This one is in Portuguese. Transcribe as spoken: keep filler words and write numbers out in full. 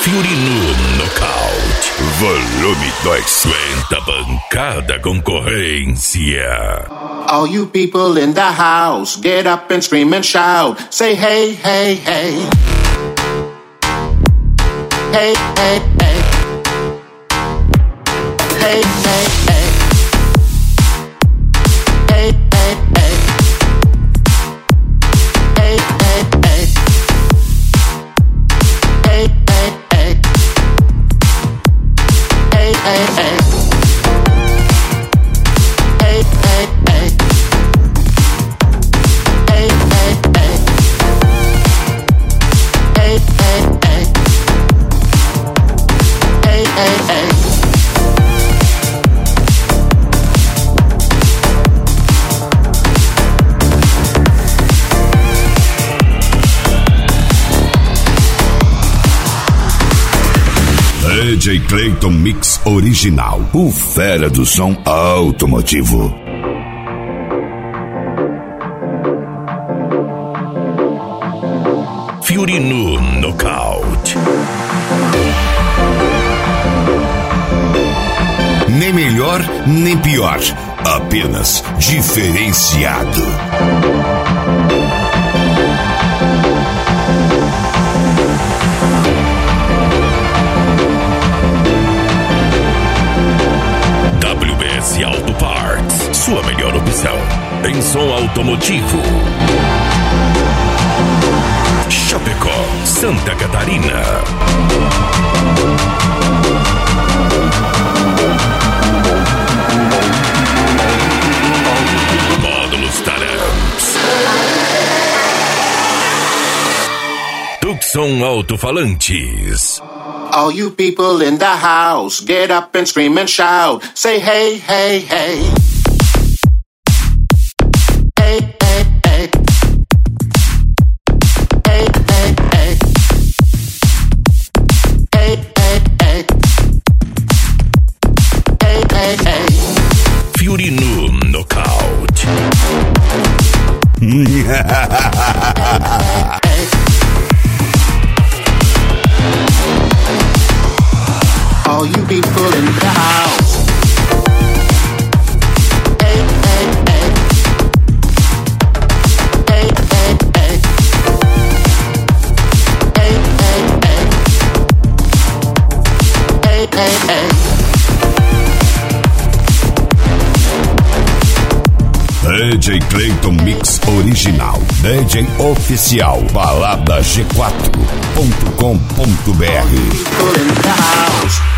Fury no Nocaute. Volume dois. Aguenta a bancada concorrência. All you people in the house, get up and scream and shout. Say hey, hey, hey. Hey, hey, hey. Hey, hey, hey. Hey, hey, hey. Hey, hey, hey. Hey, hey, hey. Hey, hey, hey. Hey, hey, hey. Hey, hey, hey. Hey, hey, hey. Hey, hey, hey. D J Clayton Mix Original, o fera do som automotivo. Fury no Nocaute. Nem melhor, nem pior, apenas diferenciado. W B S Auto Parts, sua melhor opção em som automotivo. Chapecó, Santa Catarina. Módulos Taramps. Tucson Alto-Falantes. All you people in the house, get up and scream and shout. Say hey, hey, hey. Hey, hey, hey. Hey, hey, hey. Hey, hey, hey. Hey, hey, hey. Fury no Nocaute. All you people in the house. Hey, hey, hey. Hey, hey, hey. Hey, hey, hey. Hey, hey, hey. D J Clayton Mix Original. D J Oficial. balada g quatro ponto com ponto b r. People in the house.